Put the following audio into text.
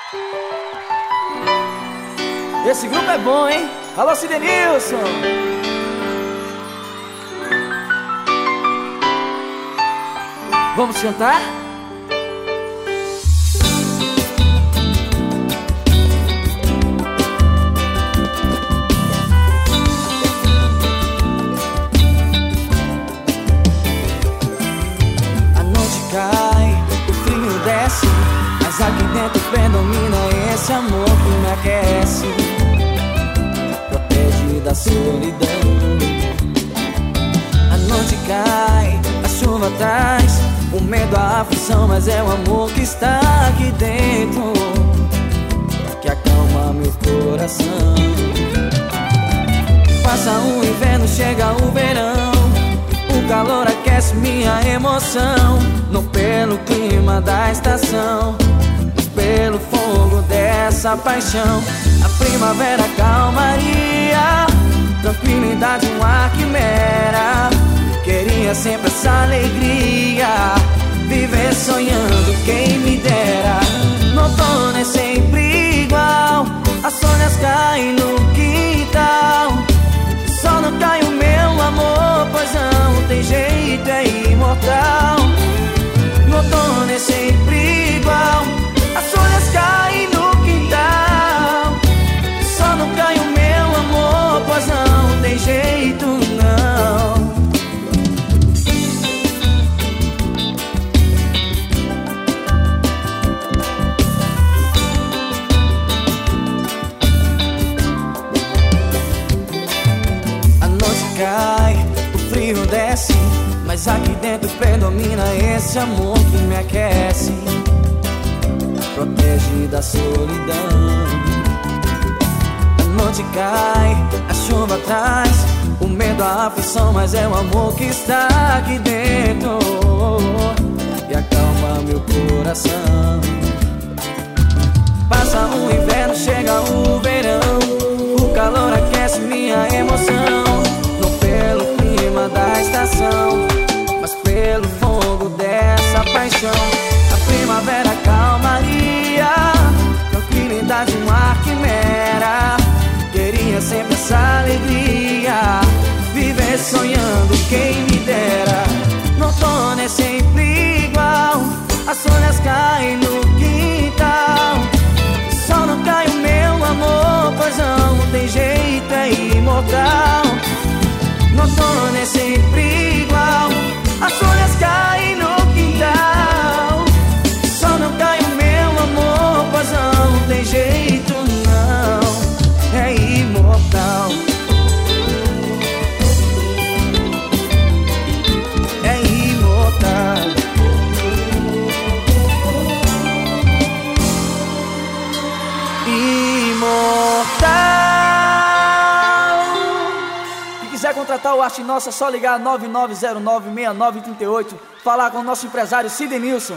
Esse grupo é bom, hein? Alô, Sidenilson! Vamos cantar? A noite cai, o frio desce, mas aqui dentro predomina esse amor que me aquece, protege da solidão. A noite cai, a chuva traz o medo, a aflição, mas é o amor que está aqui dentro que acalma meu coração. Passa o inverno, chega o verão, o calor aquece minha emoção. Não pelo clima da estação, mas pelo fogo dessa paixão. A primavera, calmaria, tranquilidade, um ar que mera. Queria sempre essa alegria, viver sonhando, quem me dera. No outono é sempre igual, as folhas caem no quintal. Só não cai o meu amor, pois não tem jeito, é imortal. No outono é sempre igual, as folhas caem no quintal. Só não cai o meu amor, pois não tem jeito, não. Cai, o frio desce, mas aqui dentro predomina esse amor que me aquece, protege da solidão. A noite cai, a chuva traz o medo, a aflição, mas é o amor que está aqui dentro e acalma meu coração. Passa o inverno, chega o verão, o calor aquece minha emoção. Pelo clima da estação, mas pelo fogo dessa paixão. A primavera, calmaria, tranquilidade, um ar que mera. Queria sempre essa alegria, viver sonhando, quem me dera. No outono é sempre igual, as folhas caem no quintal. Só não cai o meu amor, pois não tem jeito, é imortal. No outono é sempre igual, as folhas caem no quintal. Só não cai o meu amor, pois não tem jeito, não, é imortal. É imortal. Imortal. Se quiser contratar o Arte Nossa, é só ligar 9909-6938, falar com o nosso empresário Sidenilson.